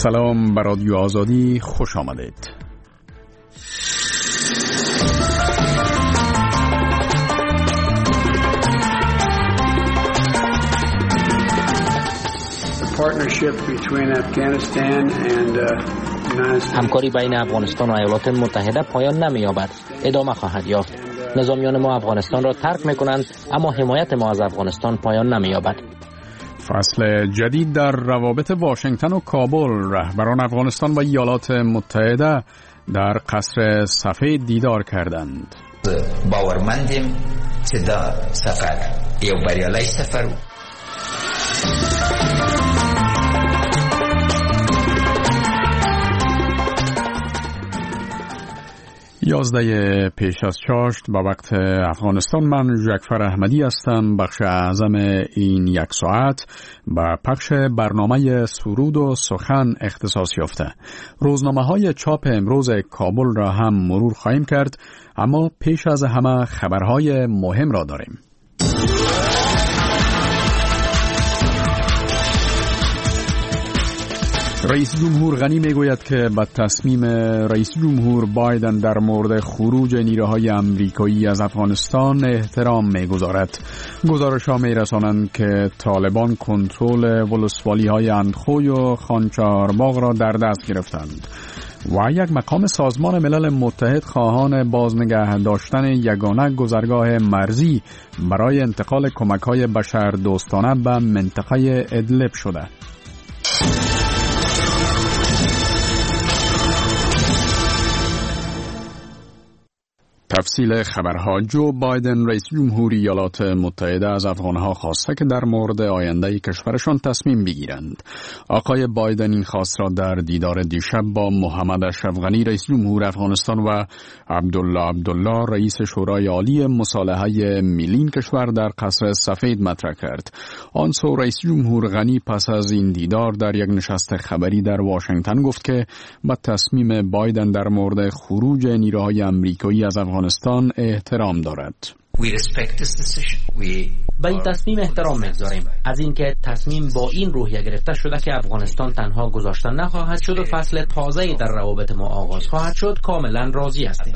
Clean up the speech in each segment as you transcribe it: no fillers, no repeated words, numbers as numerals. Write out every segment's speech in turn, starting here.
سلام، به رادیو آزادی خوش آمدید. همکاری بین افغانستان و ایالات متحده پایان نمی‌یابد، ادامه خواهد یافت. نظامیان ما افغانستان را ترک می‌کنند، اما حمایت ما از افغانستان پایان نمی‌یابد. فصل جدید در روابط واشنگتن و کابل. رهبران افغانستان و ایالات متحده در قصر سفید دیدار کردند. باورمندیم که دا سفر یو بریالی سفر 11 پیش از چاشت به وقت افغانستان. من جعفر احمدی هستم. بخش اعظم این یک ساعت به پخش برنامه سرود و سخن اختصاص یافته. روزنامه‌های چاپ امروز کابل را هم مرور خواهیم کرد، اما پیش از همه خبرهای مهم را داریم. رئیس جمهور غنی میگوید که به تصمیم رئیس جمهور بایدن در مورد خروج نیروهای آمریکایی از افغانستان احترام میگذارد. گزارش‌ها میرسانند که طالبان کنترل ولسوالی‌های اندخوی و خانچهارباغ را در دست گرفتند و یک مقام سازمان ملل متحد خواهان بازنگه داشتن یگانه گذرگاه مرزی برای انتقال کمک‌های بشردوستانه به منطقه ادلب شده. تفصیل خبرها. جو بایدن رئیس جمهوری ایالات متحده از افغانها خواسته که در مورد آینده کشورشان تصمیم بگیرند. آقای بایدن این خواست را در دیدار دیشب با محمد اشرف غنی رئیس جمهور افغانستان و عبدالله رئیس شورای عالی مصالحه ملی کشور در قصر سفید مطرح کرد. آن سو رئیس جمهور غنی پس از این دیدار در یک نشست خبری در واشنگتن گفت که با تصمیم بایدن در مورد خروج نیروهای آمریکایی از افغانستان احترام دارد. به این تصمیم احترام می‌گذاریم. از اینکه تصمیم با این روحیه گرفته شده که افغانستان تنها گذاشته نخواهد شد و فصل تازه‌ای در روابط ما آغاز خواهد شد، کاملا راضی هستیم.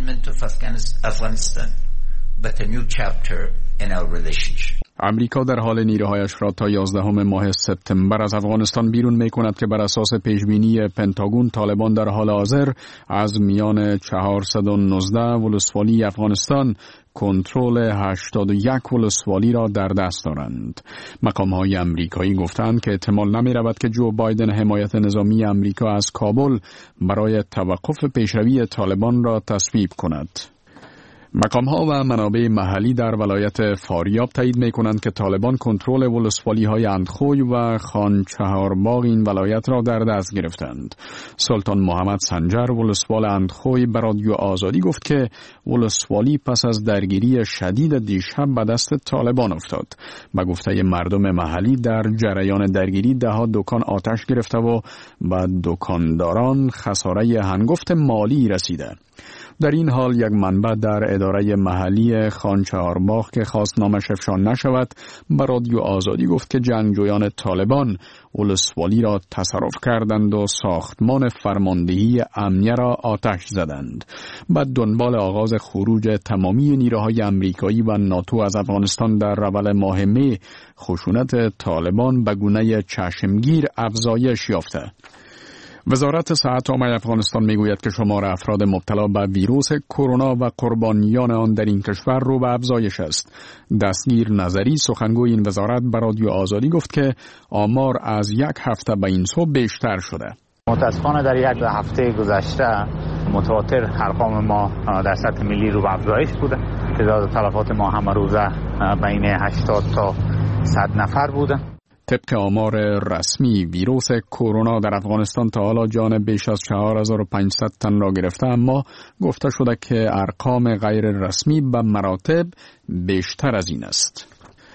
امریکا در حال نیروهایش را تا 11 ماه سپتامبر از افغانستان بیرون می‌کند که بر اساس پیشبینی پنتاگون طالبان در حال حاضر از میان 419 ولسوالی افغانستان کنترل 81 ولسوالی را در دست دارند. مقام‌های آمریکایی گفتند که احتمال نمی‌رود که جو بایدن حمایت نظامی آمریکا از کابل برای توقف پیشروی طالبان را تصویب کند. مقام‌ها و منابع محلی در ولایت فاریاب تایید می‌کنند که طالبان کنترل ولسوالی‌های اندخوی و خانچهارباغ این ولایت را در دست گرفتند. سلطان محمد سنجر ولسوال اندخوی به رادیو آزادی گفت که ولسوالی پس از درگیری شدید دیشب به دست طالبان افتاد. به گفته مردم محلی در جریان درگیری ده‌ها دکان آتش گرفته و به دکانداران خساره هنگفت مالی رسیده. در این حال یک منبع در اداره محلی خانچهارباغ که خواست نامش افشا نشود به رادیو آزادی گفت که جنگجویان طالبان ولسوالی را تصرف کردند و ساختمان فرماندهی امنیه را آتش زدند. بعد دنبال آغاز خروج تمامی نیروهای آمریکایی و ناتو از افغانستان در اول ماه می، خشونت طالبان به گونه چشمگیر افزایش یافته. وزارت صحت عامه افغانستان میگوید که شمار افراد مبتلا به ویروس کرونا و قربانیان آن در این کشور رو به افزایش است. دستگیر نظری سخنگوی این وزارت به رادیو آزادی گفت که آمار از یک هفته به این سو بیشتر شده. متاسفانه در یک هفته گذشته متواتر ارقام ما در سطح ملی رو به افزایش بوده. تعداد تلفات ما همه روزه بین 80 تا 100 نفر بوده. طبق آمار رسمی ویروس کرونا در افغانستان تا حالا جان بیش از 4500 تن را گرفته، اما گفته شده که ارقام غیر رسمی به مراتب بیشتر از این است.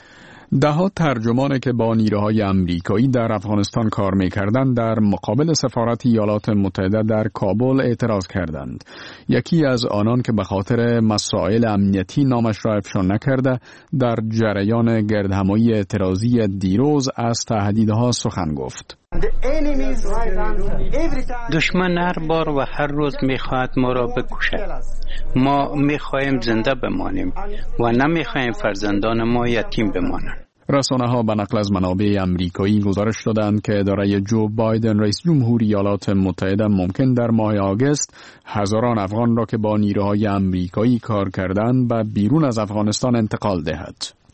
ده‌ها ترجمان که با نیروهای آمریکایی در افغانستان کار می‌کردند در مقابل سفارت ایالات متحده در کابل اعتراض کردند. یکی از آنان که به خاطر مسائل امنیتی نامش را افشا نکرده در جریان گردهمایی اعتراضی دیروز از تهدیدها سخن گفت. دشمن هر بار و هر روز میخواهد ما را بکشد. ما میخواهیم زنده بمانیم و نمیخواهیم فرزندان ما یتیم بمانند. رسانه‌ها به نقل از منابع امریکایی گزارش دادند که اداره جو بایدن رئیس جمهوری ایالات متحده ممکن در ماه آگوست هزاران افغان را که با نیروهای امریکایی کار کردند به بیرون از افغانستان انتقال دهد.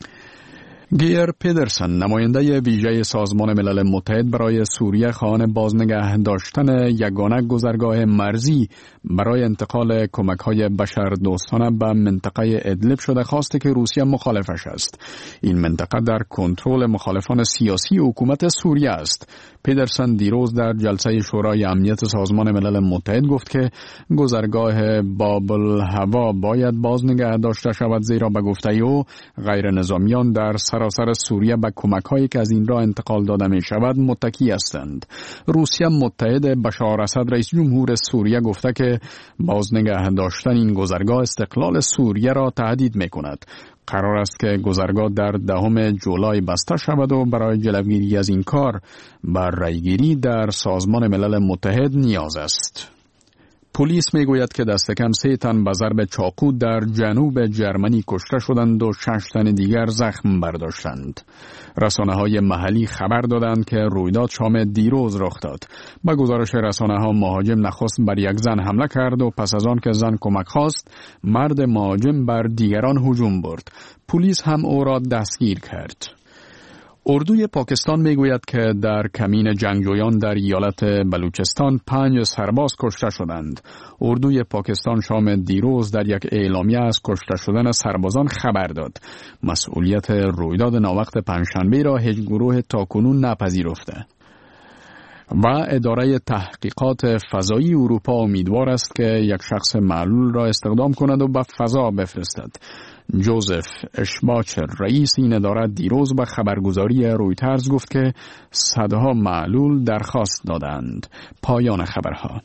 گیر پیدرسن نماینده ویژه سازمان ملل متحد برای سوریه خواهان بازنگه داشتن یگانه گذرگاه مرزی برای انتقال کمک‌های بشردوستانه به منطقه ادلب شده خواسته که روسیه مخالفش است. این منطقه در کنترل مخالفان سیاسی حکومت سوریه است. پیدرسن دیروز در جلسه شورای امنیت سازمان ملل متحد گفت که گذرگاه باب الهوا باید بازنگه داشته شود، زیرا به گفته او غیر نظامیان در سراسر سوریه به کمک‌هایی که از این راه انتقال داده می شود متکی هستند. روسیه متحد بشار اسد رئیس جمهور سوریه گفته که بازنگه داشتن این گذرگاه استقلال سوریه را تهدید می کند. قرار است که گذرگاه در 10 جولای بسته شود و برای جلوگیری از این کار بر رأیگیری در سازمان ملل متحد نیاز است. پلیس میگوید که دست کم 3 تن به ضرب چاقو در جنوب جرمنی کشته شدند و 6 تن دیگر زخم برداشتند. رسانه‌های محلی خبر دادند که رویداد شام دیروز رخ داد. به گزارش رسانه‌ها مهاجم نخست بر یک زن حمله کرد و پس از آن که زن کمک خواست مرد مهاجم بر دیگران هجوم برد. پلیس هم او را دستگیر کرد. اردوی پاکستان میگوید که در کمین جنگجویان در ایالت بلوچستان 5 سرباز کشته شدند. اردوی پاکستان شام دیروز در یک اعلامیه از کشته شدن سربازان خبر داد. مسئولیت رویداد ناوقت پنجشنبه را هیچ گروه تاکنون نپذیرفته. و اداره تحقیقات فضایی اروپا امیدوار است که یک شخص معلول را استخدام کند و به فضا بفرستد. جوزف اشباچر رئیس این اداره دیروز به خبرگزاری رویترز گفت که صدها معلول درخواست دادند. پایان خبرها.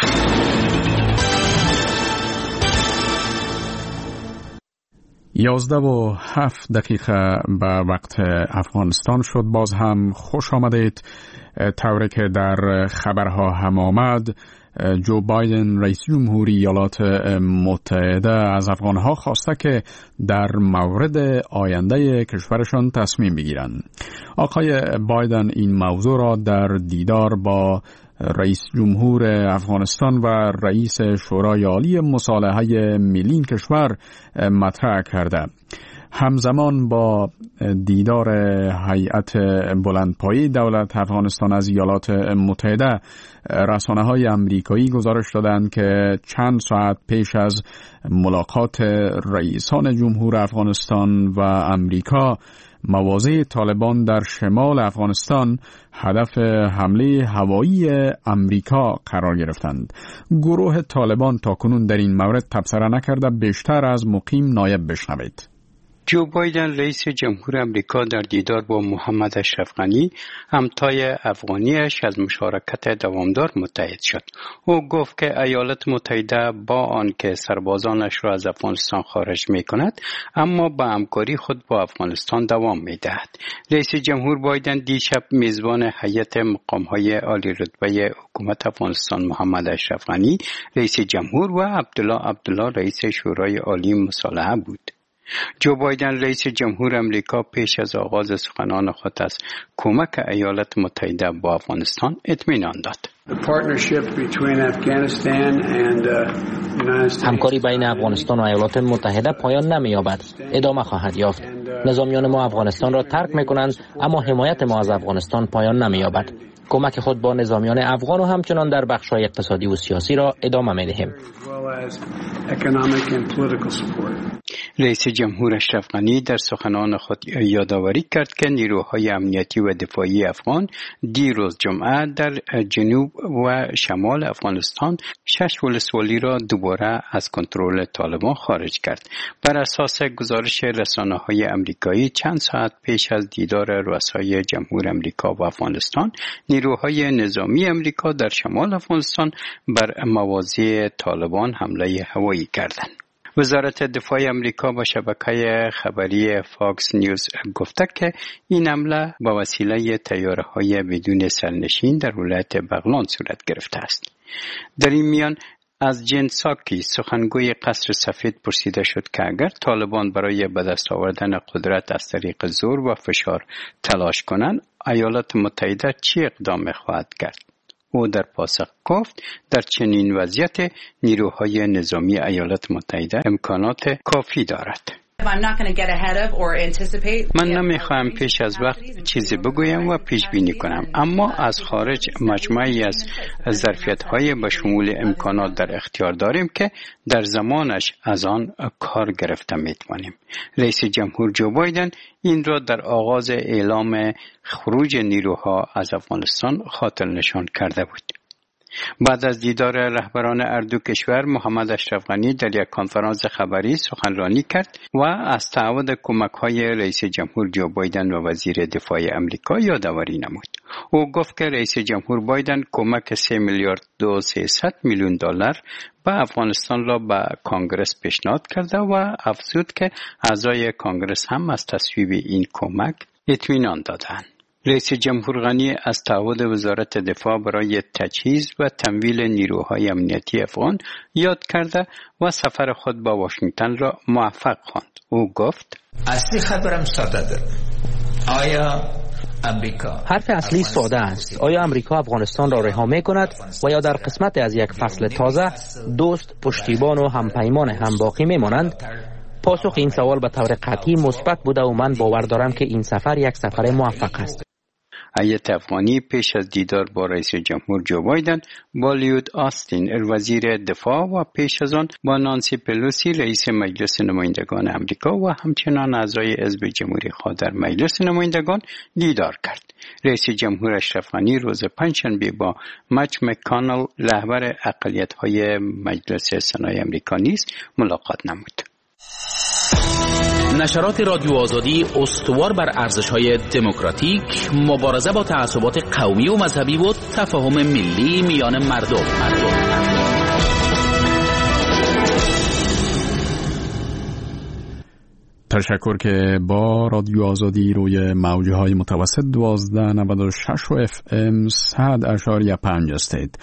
یازده و 7 دقیقه به وقت افغانستان شد. باز هم خوش آمدید. طوری که در خبرها هم آمد، جو بایدن رئیس جمهوری ایالات متحده از افغانها خواسته که در مورد آینده کشورشان تصمیم بگیرند. آقای بایدن این موضوع را در دیدار با رئیس جمهور افغانستان و رئیس شورای عالی مصالحه ملی کشور مطرح کرده. همزمان با دیدار هیئت بلندپایه دولت افغانستان از ایالات متحده، رسانه‌های امریکایی گزارش دادند که چند ساعت پیش از ملاقات رئیسان جمهور افغانستان و امریکا، مواضع طالبان در شمال افغانستان هدف حمله هوایی امریکا قرار گرفتند. گروه طالبان تاکنون در این مورد تبصره نکرده. بیشتر از مقیم نایب بشنوید. جو بایدن رئیس جمهور امریکا در دیدار با محمد اشرف غنی همتای افغانیش از مشارکت دوامدار متحد شد. او گفت که ایالات متحده با آنکه سربازانش را از افغانستان خارج می کند، اما با همکاری خود با افغانستان دوام می دهد. رئیس جمهور بایدن دیشب میزبان هیئت مقام‌های عالی رتبه حکومت افغانستان محمد اشرف غنی رئیس جمهور و عبدالله رئیس شورای عالی مصالحه بود. جو بایدن رئیس جمهور امریکا پیش از آغاز سخنان خود از کمک ایالات متحده با افغانستان اطمینان داد. همکاری بین افغانستان و ایالات متحده پایان نمی‌یابد، ادامه خواهد یافت. نظامیان ما افغانستان را ترک می‌کنند، اما حمایت ما از افغانستان پایان نمی‌یابد. کمک خود با نظامیان افغان و همچنان در بخش‌های اقتصادی و سیاسی را ادامه می‌دهیم. رئیس جمهور اشرف غنی در سخنان خود یادآوری کرد که نیروهای امنیتی و دفاعی افغان دیروز جمعه در جنوب و شمال افغانستان 6 ولسوالی را دوباره از کنترل طالبان خارج کرد. بر اساس گزارش رسانه‌های امریکایی چند ساعت پیش از دیدار رؤسای جمهور امریکا و افغانستان، نیروهای نظامی امریکا در شمال افغانستان بر مواضع طالبان حمله هوایی کردند. وزارت دفاع امریکا با شبکه خبری فاکس نیوز گفته که این حمله با وسیله طیاره‌های بدون سرنشین در ولایت بغلان صورت گرفته است. در این میان از جن ساکی سخنگوی قصر سفید پرسیده شد که اگر طالبان برای به دست آوردن قدرت از طریق زور و فشار تلاش کنند، ایالات متحده چه اقدام خواهد کرد؟ او در پاسخ گفت در چنین وضعیت نیروهای نظامی ایالات متحده امکانات کافی دارد. من نمیخواهم پیش از وقت چیزی بگویم و پیش بینی کنم، اما از خارج مجموعی از ظرفیت‌های به شمول امکانات در اختیار داریم که در زمانش از آن کار گرفته میتوانیم. رئیس جمهور جو بایدن این را در آغاز اعلام خروج نیروها از افغانستان خاطر نشان کرده بود. بعد از دیدار رهبران هر دو کشور، محمد اشرف غنی در یک کنفرانس خبری سخنرانی کرد و از تعهد کمک‌های رئیس جمهور جو بایدن و وزیر دفاع امریکا یادآوری نمود. او گفت که رئیس جمهور بایدن کمک 3 میلیارد و 300 میلیون دلار به افغانستان را به کانگرس پیشنهاد کرده و افزود که اعضای کانگرس هم از تصویب این کمک اطمینان دادند. رئیس جمهور غنی از تعهد وزارت دفاع برای تجهیز و تمویل نیروهای امنیتی افغان یاد کرده و سفر خود با واشنگتن را موفق خواند. او گفت: اصلی خبرم ساده ده. آیا امریکا حرف اصلی ساده است. آیا امریکا افغانستان را رها می‌کند و یا در قسمت از یک فصل تازه دوست، پشتیبان و همپیمان هم باقی می‌مانند؟ پاسخ این سوال به طور قطعی مثبت بوده و من باور دارم که این سفر یک سفر موفق است. هیئت افغانی پیش از دیدار با رئیس جمهور جو بایدن با لیود آستین وزیر دفاع و پیش از آن با نانسی پلوسی رئیس مجلس نمایندگان امریکا و همچنان اعضای حزب جمهوری خواه در مجلس نمایندگان دیدار کرد. رئیس جمهور اشرف غنی روز پنجشنبه با مچ مکانل رهبر اقلیت‌های مجلس سنای امریکا نیز ملاقات نمود. نشرات رادیو آزادی استوار بر ارزش‌های دموکراتیک، مبارزه با تعصبات قومی و مذهبی و تفاهم ملی میان مردم. تشکر که با رادیو آزادی روی موج‌های متوسط 1296 و FM 100.5 هستید.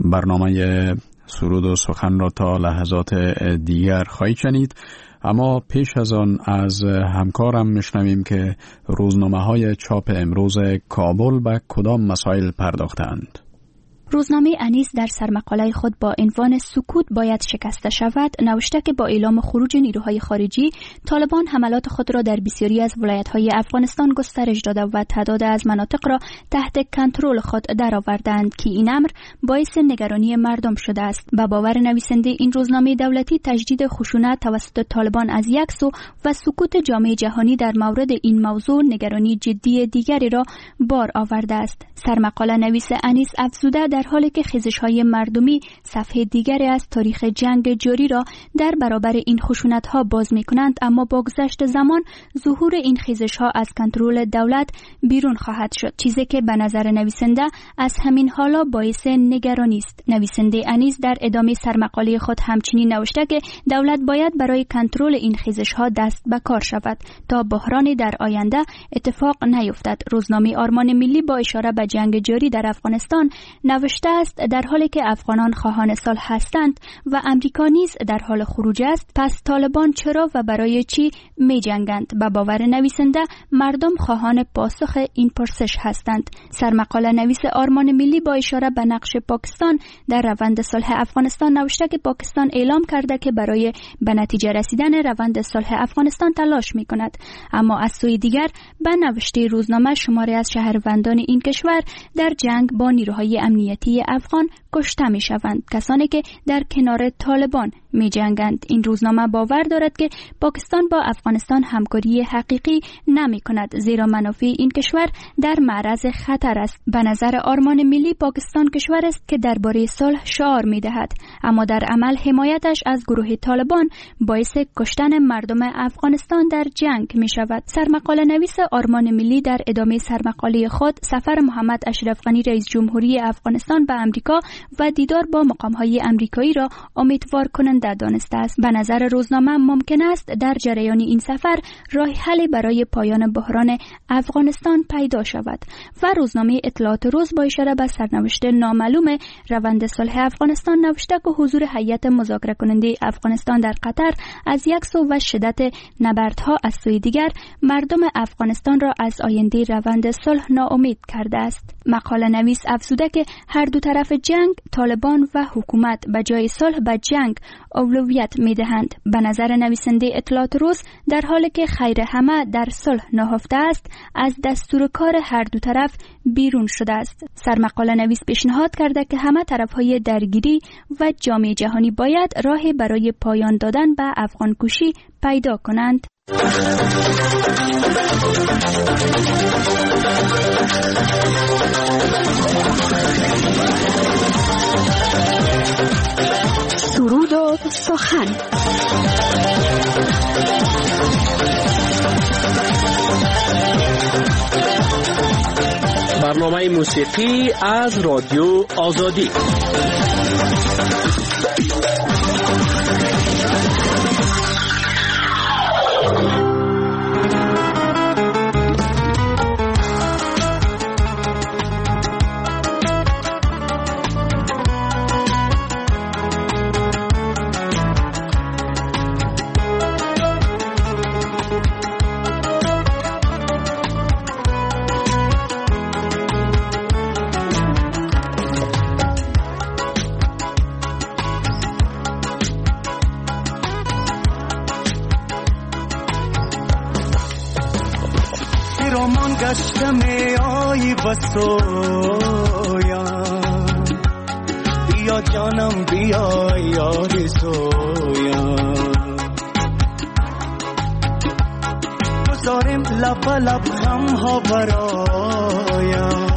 برنامه سرود و سخن را تا لحظات دیگر خواهید شنید، اما پیش از آن از همکارم میشنویم که روزنامه‌های چاپ امروز کابل به کدام مسائل پرداختند. روزنامه انیس در سرمقاله خود با عنوان سکوت باید شکسته شود نوشته که با اعلام خروج نیروهای خارجی، طالبان حملات خود را در بسیاری از ولایت‌های افغانستان گسترش داده و تعداد از مناطق را تحت کنترل خود درآوردند که این امر باعث نگرانی مردم شده است. به باور نویسنده این روزنامه دولتی، تجدید خشونت توسط طالبان از یک سو و سکوت جامعه جهانی در مورد این موضوع نگرانی جدی دیگری را بار آورده است. سرمقاله نویس انیس افزوده در حالی که خیزش‌های مردمی صفحه دیگری از تاریخ جنگ جاری را در برابر این خشونت‌ها باز می‌کنند، اما با گذشت زمان ظهور این خیزش‌ها از کنترل دولت بیرون خواهد شد، چیزی که به نظر نویسنده از همین حالا باعث نگرانی است. نویسنده انیس در ادامه سرمقاله خود همچنین نوشته که دولت باید برای کنترل این خیزش‌ها دست به کار شود تا بحرانی در آینده اتفاق نیفتد. روزنامه آرمان ملی با اشاره به جنگ جاری در افغانستان نوشته است در حالی که افغانان خواهان صلح هستند و امریکا نیز در حال خروج است، پس طالبان چرا و برای چی می جنگند؟ به باور نویسنده مردم خواهان پاسخ این پرسش هستند. سرمقاله نویس آرمان ملی با اشاره به نقش پاکستان در روند صلح افغانستان نوشته که پاکستان اعلام کرده که برای به نتیجه رسیدن روند صلح افغانستان تلاش می کند، اما از سوی دیگر به نوشته روزنامه شماری از شهروندان این کشور در جنگ با نیروهای امنیتی افغان کشته می شوند، کسانی که در کنار طالبان می جنگند. این روزنامه باور دارد که پاکستان با افغانستان همکاری حقیقی نمی کند، زیرا منافع این کشور در معرض خطر است. به نظر آرمان ملی پاکستان کشور است که درباره صلح شعار می دهد، اما در عمل حمایتش از گروه طالبان باعث کشتن مردم افغانستان در جنگ می شود. سرمقاله نویس آرمان ملی در ادامه سرمقاله خود سفر محمد اشرف غنی رئیس جمهوری افغانستان به امریکا و دیدار با مقام‌های امریکایی را امیدوار کننده دانسته است. به نظر روزنامه ممکن است در جریان این سفر راه حلی برای پایان بحران افغانستان پیدا شود و روزنامه اطلاعات روز با اشاره به سرنوشت نامعلوم روند صلح افغانستان نوشته که حضور هیئت مذاکره کننده افغانستان در قطر از یک سو و شدت نبردها از سوی دیگر مردم افغانستان را از آینده روند صلح ناامید کرده است. مقاله نویس افزوده که هر دو طرف جنگ، طالبان و حکومت به جای صلح به جنگ اولویت می‌دهند. به نظر نویسنده اطلاعات روز در حالی که خیر همه در صلح نهفته است، از دستور کار هر دو طرف بیرون شده است. سرمقاله نویس پیشنهاد کرده که همه طرف‌های درگیری و جامعه جهانی باید راهی برای پایان دادن به افغان کشی پیدا کنند. سرود و سخن. برنامه موسیقی از رادیو آزادی. گشتم آی بسویم، بیا جانم بیا یار سویم، گذاریم لب لب غم ها برایم،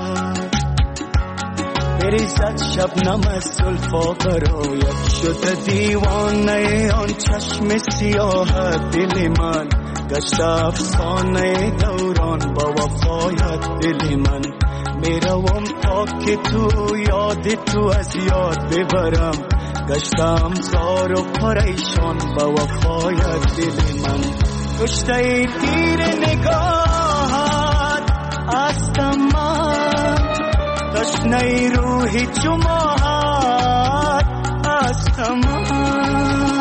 بریزد شبنم از زلفا برایم، شده دیوانه آن چشم سیاه دل من، گشت افسانه دوران با وفایت دل من، میروم تا که تو یاد تو از یاد ببرم، گشتم زار و پریشان با وفایت دل من، کشته تیر نگاهت هستم من، تشنه روحی جماعت هستم من،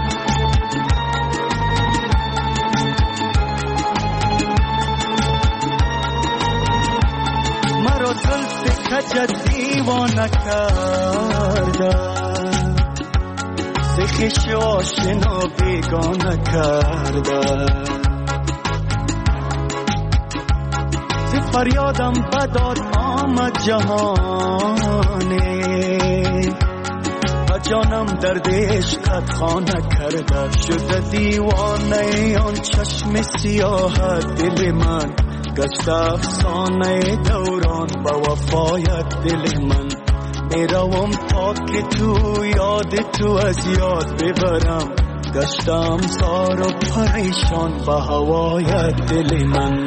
زلف کجت دیوانه کرده، زخش آشنا بیگانه کرده، ز فریادم بداد آمد جهانه، و جانم درد عشقت خانه کرده، شده دیوانه آن چشم سیاه دل من، گشت افسانه دوران با وفایت دل من، میروم تا که تو یاد تو از یاد ببرم، گشتم زار و پریشان با هوایت دل من.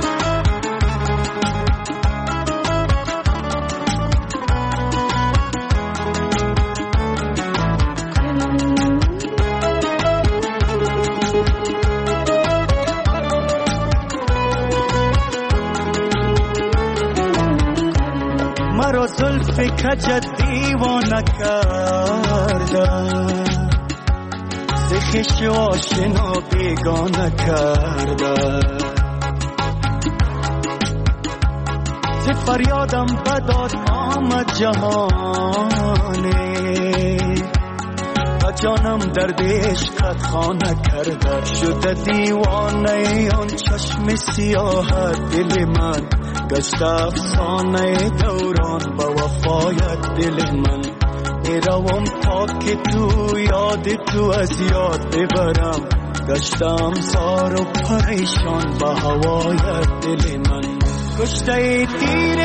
مرا زلف کجت دیوانه کرده، زخش آشنا بیگانه کرده، ز فریادم بداد آمد جهانه، و جانم درد عشقت خانه کرده، شده دیوانه آن چشم سیاه دل من، گشت افسانه دوران با وفایت دل من، میروم تا که تو یاد تو از یاد ببرم، گشتم زار و پریشان با هوایت دل من، کشته تیر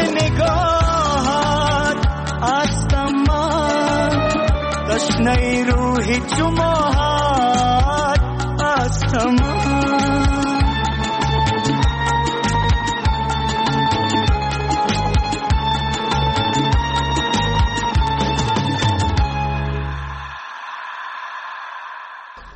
نگاهت هستم من، تشنه روحی جماعت هستم من.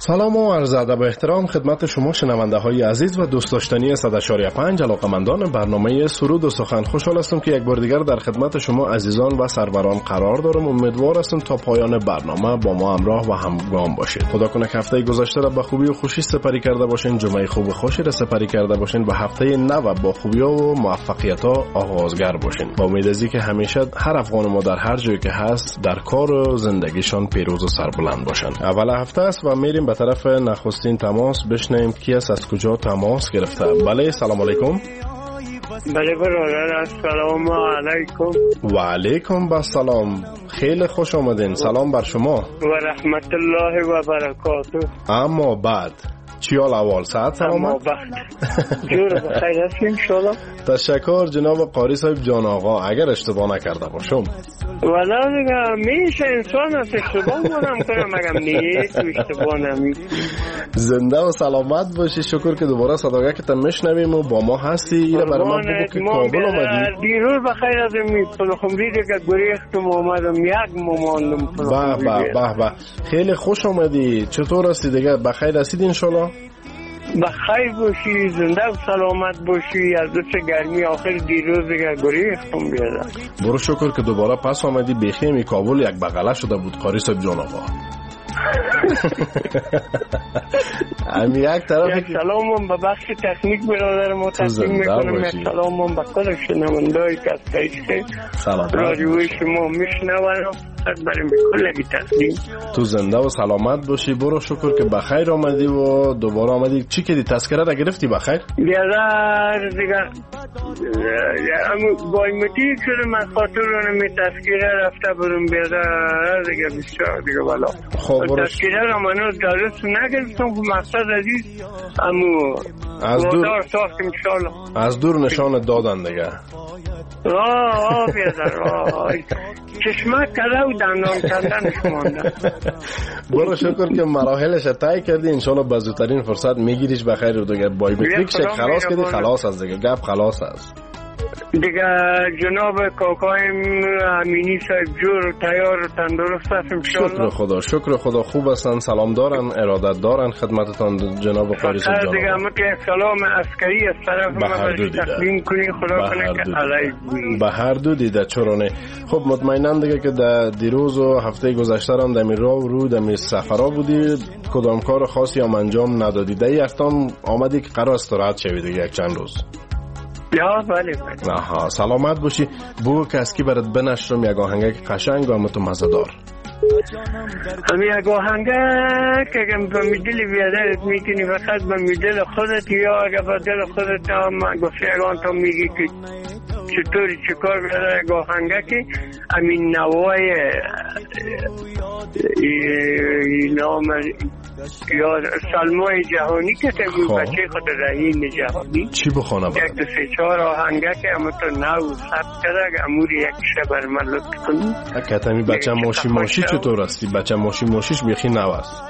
سلام و عرض ادب و احترام خدمت شما شنونده های عزیز و دوست داشتنی 100.5 علاقمندان برنامه سرود و سخن. خوشحال هستم که یک بار دیگر در خدمت شما عزیزان و سروران قرار دارم. امیدوار هستم تا پایان برنامه با ما همراه و همگام باشید. خدا کنه که هفته گذشته را به خوبی و خوشی سپری کرده باشین، جمعه خوب و خوشی را سپری کرده باشین و هفته نو با خوبی و موفقیت ها آغازگر باشین. با امید از اینکه همیشه هر افغان ما در هر جایی که هست در کار و زندگیشان پیروز و سربلند باشن. اول هفته است و میریم به طرف نخستین تماس. بشنویم کی است، از کجا تماس گرفته. بله، سلام علیکم. بله برادر، السلام علیکم. و علیکم السلام. خیلی خوش آمدین. سلام بر شما و رحمت الله و برکاته. اما بعد چی حال احوال؟ صحت سلامت؟ اما بعد جور بخیر هستی انشاءالله. تشکر جناب قاری صاحب جان آقا. اگر اشتباه نکرده باشم والا دیگه میشه انسان است اشتباه کنم مگم نیست اشتباه نمیکنم. زنده و سلامت باشی. شکر که دوباره صداقتت میشنویم و با ما هستی. اینا برای ما بگو که کابل آمدی. دیروز بخیر از پلخمری دیگه گریختم آمدم یک مماندم. به خیلی خوش آمدی. چطور هستی دیگه؟ بخیر هستید انشالله؟ بخیر باشی، زنده و سلامت باشی. از دست گرمی آخر دیروز دیگه گریختم بیادم. برو شکر که دوباره پس آمدی. بیخیمی کابل یک بغله شده بود قاری صاحب جان آقا. امی یک طرف یک سلامم به بخش تکنیک برادر ما تقدیم میکنم. یک سلامم به کل شنونده‌ای که از پیش رادیوی شما میشنونم. بریم کلگی تقدیم. تو زنده و سلامت باشی. برو شکر که بخیر آمدی و دوباره آمدی. چی کردی؟ تذکره را گرفتی بخیر؟ بیادر دیگه بایمتی شده من خاطر رو نمی تذکره رفته برم بیادر دیگه بسیار دیگه بلا. خب تذکره را منو دارست نگرفتم که مقصد عزیز امو از دور نشان دادن دیگه. بیادر چشمه کده و دندان کندنش مانده. برو شکر که مراحلش طی کردی. انشالله به زودترین فرصت میگیریش بخیر و دیگه بایومتریکش خلاص کردی. خلاص از دیگه گپ خلاص است دیگه. جناب کاکایم امینی صاحب جور تیار و تندرست است انشالله. شکر خدا خوب هستن، سلام دارن، ارادت دارن خدمتتان جناب قاری صاحب جان. دیگه یک سلام عسکری از طرف ما تقدیم کنین. خدا کنه که علیه به هر دو دیده چرا. خب مطمئنم دیگه که در دیروز و هفته گذشته هم در رو در سفرها بودی، کدام کار خاصی هم انجام ندادی. در این هفتم آمدی که قرار استراحت شوی دیگه یک چند روز. یا بله. آها سلامت باشی. بگو که از کی برات بنشرم یک آهنگ قشنگ و مزه‌دار. همی یک آهنگ که اگه به میدل بیادرت میکنی فقط به میدل خودت، یا اگه به دل خودت هم گفتی اگه تا میگی که چطوری چکار بیادر یک آهنگ که همین نوای نام یا سلمای جهانی که تبید بچه خود رحیم جهانی چی بخوانم؟ یک دو سه چهار آهنگه که همه تو نو ثبت کرده که اموری یک شبر من لطف کنی. کتمی بچه ماشی چطور هستی؟ بچه ماشیش بیخی نو است.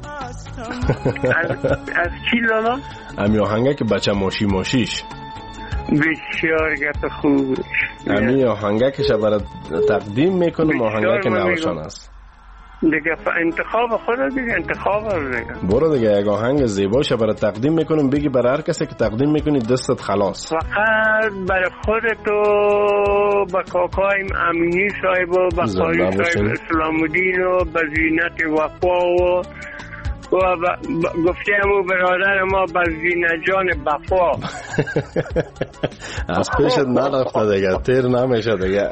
از چی لالا؟ امی آهنگه که بچه ماشیش بسیار گپ خوبش. امی آهنگه که شبر تقدیم میکنم آهنگه که نوشان است دیگه. انتخاب خود دیگه، انتخاب دیگه. برو دیگه یک آهنگ زیباشه برای تقدیم میکنیم. بگی برای هر کسی که تقدیم میکنی دستت خلاص. فقط برای خودت و با کاکایم امینی صاحب و با قاری صاحب اسلام الدین و با زینت وفا و گفته همو برادر ما با زینت جان بفا. از پیشت نرفته دیگه، تیر نمیشه دیگه.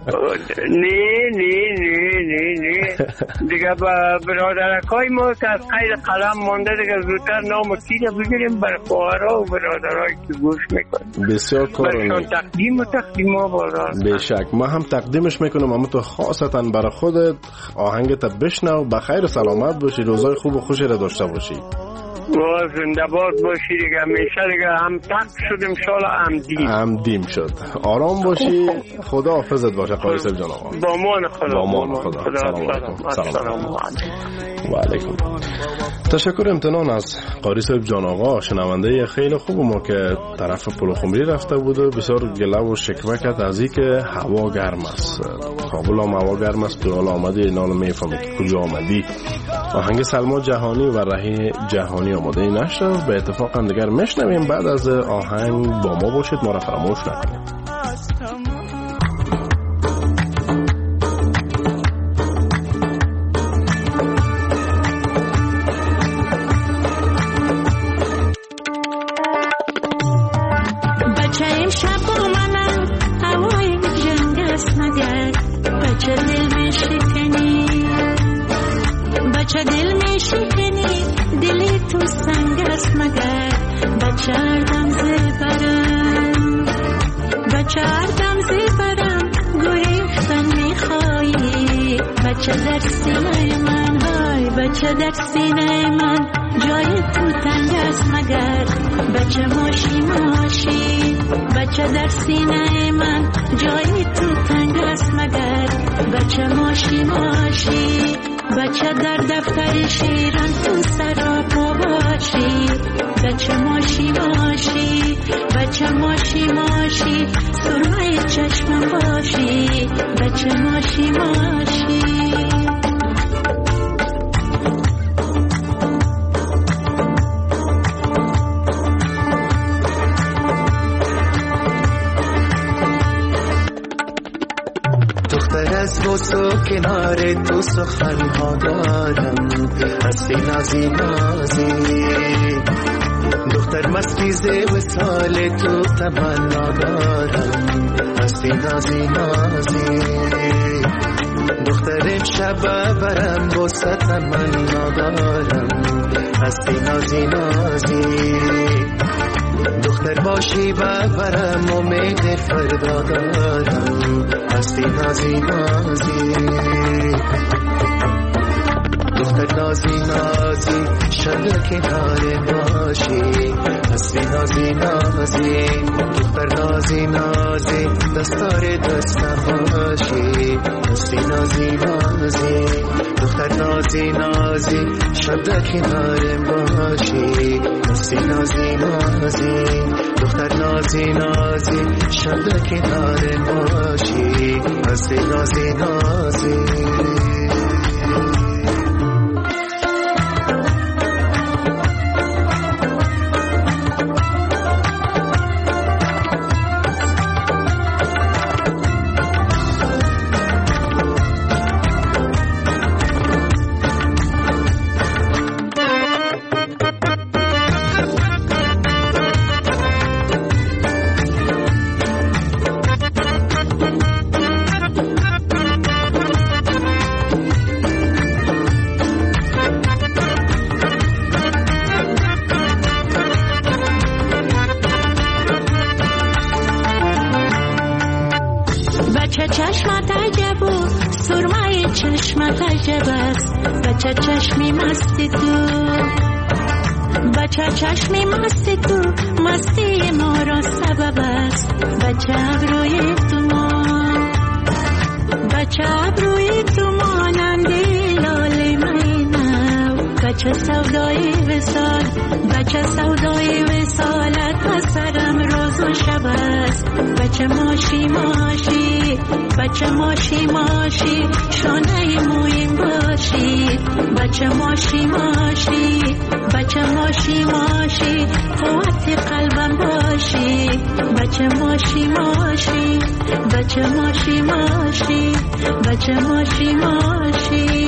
نه دیگه با برادرکای ما که از خیر قلم مانده دیگه زودتر نام کیره بگیریم برای خواهرها و برادرهایی که گوش میکنیم. بسیار کارونه. برشان تقدیم ها بارد. بشک ما هم تقدیمش میکنم. اما تو خاصتا برای خودت آهنگت بشنو. بخیر و سلامت باشی. روزای خوب و خوشی را داشته باشی. و زنده باد باشی دیگه. همیشه دیگه هم تک شد امشال هم دیم شد. آرام باشی. خدا حافظت باشه قاری صاحب جان آقا. با مان خدا. سلام و علیکم. تشکر امتنان از قاری صاحب جان آقا، شنونده خیلی خوب ما که طرف پلوخمری رفته بود و بسیار گله و شکوه کرد از این که هوا گرم است. کابل هم هوا گرم است. تو حال آمدی اینا رو میفهمید کجا آمدی. آهنگ سلما جهانی و رهی جهانی آماده نشد. به اتفاق هم دیگر میشنویم. بعد از آهنگ با ما باشید، ما را فراموش نکنید. بچه در سینه من جای تو تنگ است مگر بچه ماشی بچه در سینه من جای تو تنگ است مگر بچه ماشی بچه در دفتر شیران تو سراپا باشی بچه ماشی بچه ماشی سرمای چشمم باشی بچه ماشی از واسو کنار تو سخن ها دارم هستی نازی دختر مستی و سال تو تمنا دارم هستی نازی دختر امشب برم واسه تمنا دارم هستی نازی دختر باشی برم امید فردا دارم هستی نازی دختر نازی شب کنار باشی هستی نازی دختر نازی دستار دستم باشی هستی نازی دختر نازی شب کنار باشی هستی نازی دختر نازی شب کنار باشی هستی نازی چشمی مستی تو مستی ما را سبب است بچه ابروی تو مانندی لاله مینو بچه سودای وصالت پسرم روز و شب است بچه ماشی شانه مویم باشی بچه ماشی قوت قلبم باشی بچه ماشی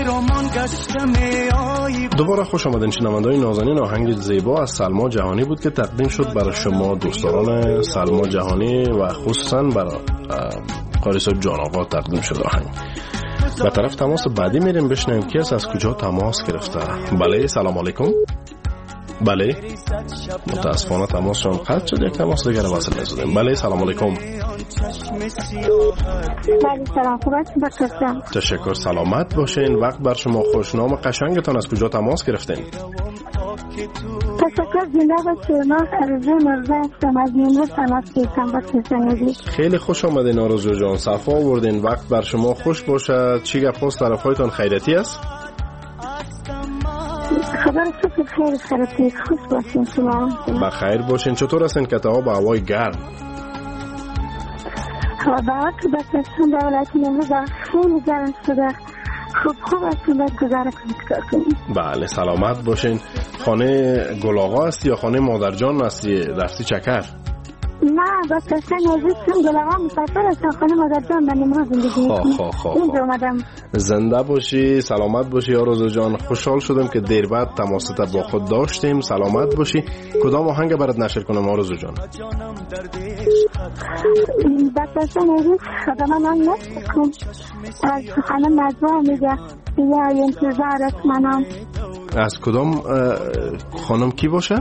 دوباره خوش آمدین شنونده‌های نازنین. آهنگ زیبا از سلما جهانی بود که تقدیم شد برای شما دوستداران سلما جهانی و خصوصا برای قاری صاحب جان آقا تقدیم شد آهنگ. به طرف تماس بعدی میریم بشنویم کی از کجا تماس گرفته. بله سلام علیکم. بله متاسفانه تماسشون قطع شد. یک تماس دیگر وصل نشدیم. بله سلام علیکم. بله سلام خوب هستین؟ تشکر سلامت باشین. وقت بر شما خوش. نام قشنگتان از کجا تماس گرفتین؟ تشکر زنده باشین. من آرزو مرزا هستم از نیمروز تماس گرفتم با تلفنی. خیلی خوش آمدین آرزو جان. صفا آوردین. وقت بر شما خوش باشه. چی گپ است؟ طرفایتان خیریتی است؟ خبر خیلی خیلی خوش باشین شما. بخیر باشین. چطور هستین که تا به هوای گرم؟ هوا که بسیار دولت نیمروز خیلی گرم شده. خوب هستین باید گذاره کنید. بله سلامت باشین. خانه گل آقا هستی یا خانه مادر جان هستی؟ رفتی چکر؟ نه با کسی نزدیکم گل آقا مسافر هستم. خانه مادر جان من نیمروز زندگی اینجا اومدم. زنده باشی سلامت باشی آرزو جان. خوشحال شدم که دیر بعد تماست با خود داشتیم. سلامت باشی. کدام آهنگ برات نشر کنم آرزو جان؟ بسیار نزدیک خدا من نشر کن از خانم نجوا میگه بیا انتظارت منم. از کدام خانم کی باشه؟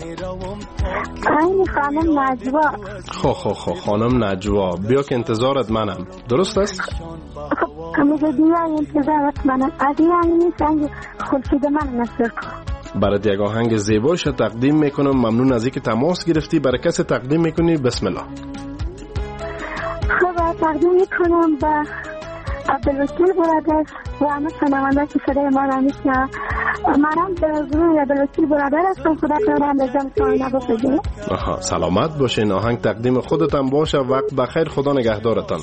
این خانم نجوا. خانم نجوا. بیا که انتظارت منم. درست است؟ میگه بیا انتظارت منم. از این همین سنگ خورشید من نشر کن. برات یک آهنگ زیباش تقدیم میکنم. ممنون از اینکه تماس گرفتی. برای کسی تقدیم میکنی؟ بسم الله. خب تقدیم میکنم به عبدالوکیل برادر و همه شنونده که صدای ما را میشنوند. منم به حضور عبدالوکیل برادر هستم. خدا کنم به جان شما نباشید. سلامت باشین. آهنگ تقدیم خودتان باشه. وقت بخیر. خدا نگهدارتان.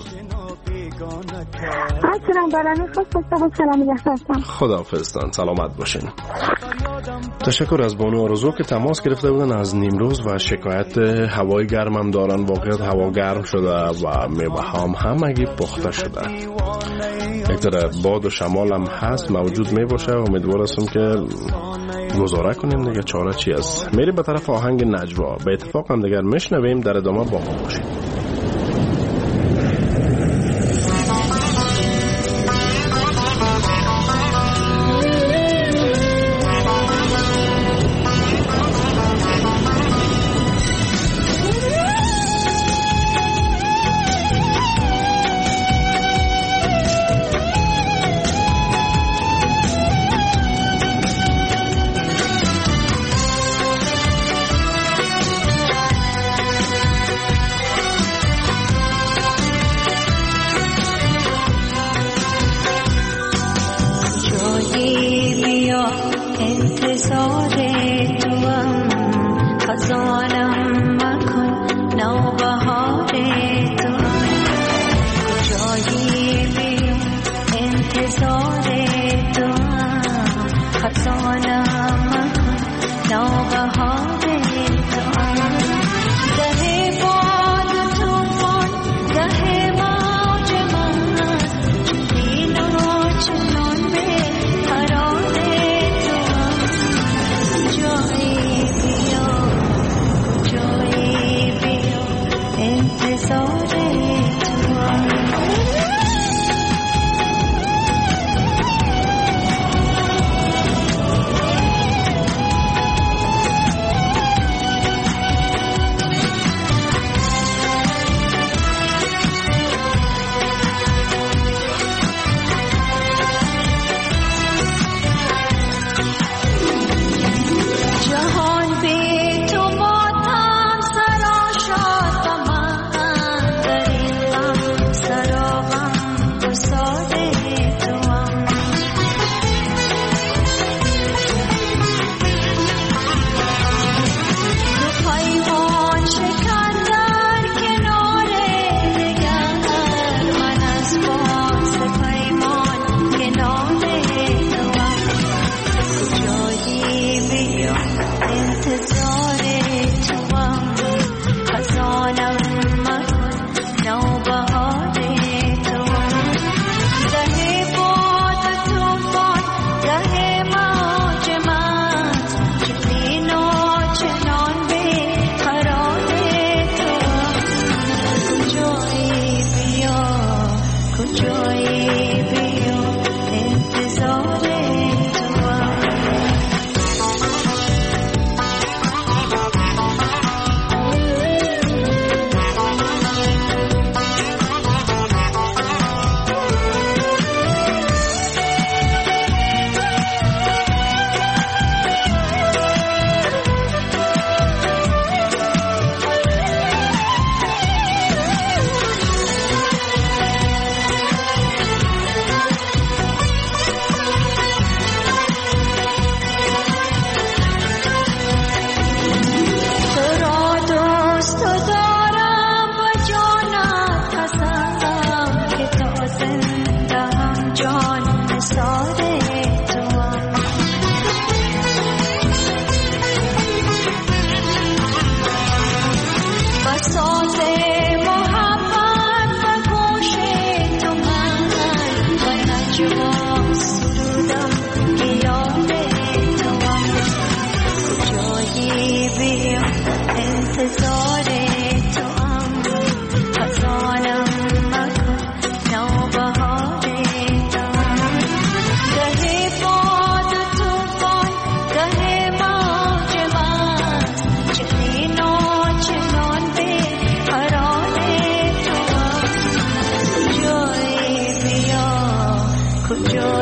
خداحافظتان. سلامت باشین. تشکر از بانو آرزو که تماس گرفته بودن از نیمروز و شکایت هوای گرم هم دارن. واقعیت هوا گرم شده و میوه هم همگی پخته شده. یک ذره باد و شمال هم هست موجود می باشه. امیدوار هستم که گزاره کنیم دیگه. چاره چی است؟ میریم به طرف آهنگ نجوا. به اتفاق هم دیگر میشنویم. در ادامه با ما باشیم.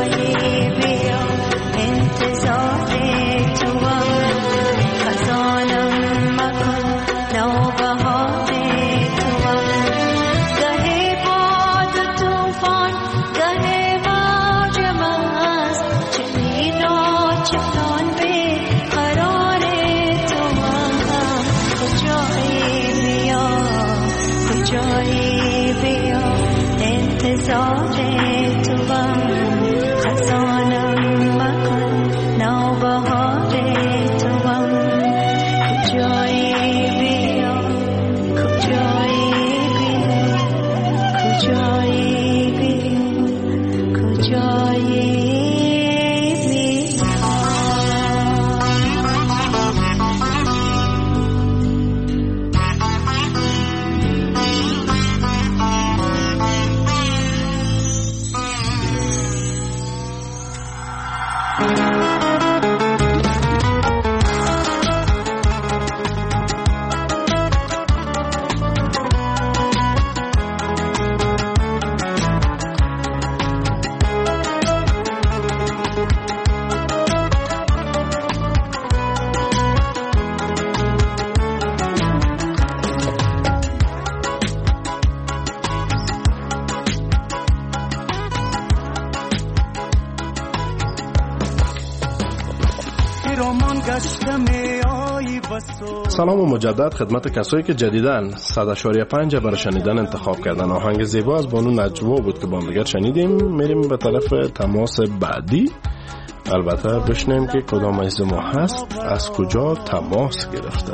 سلام و مجدد خدمت کسایی که جدیداً 100.5 برای شنیدن انتخاب کردن. آهنگ زیبا از بانو نجوا بود که با هم دیگر شنیدیم. میریم به طرف تماس بعدی. البته بشنیم که کدام از ما هست، از کجا تماس گرفته.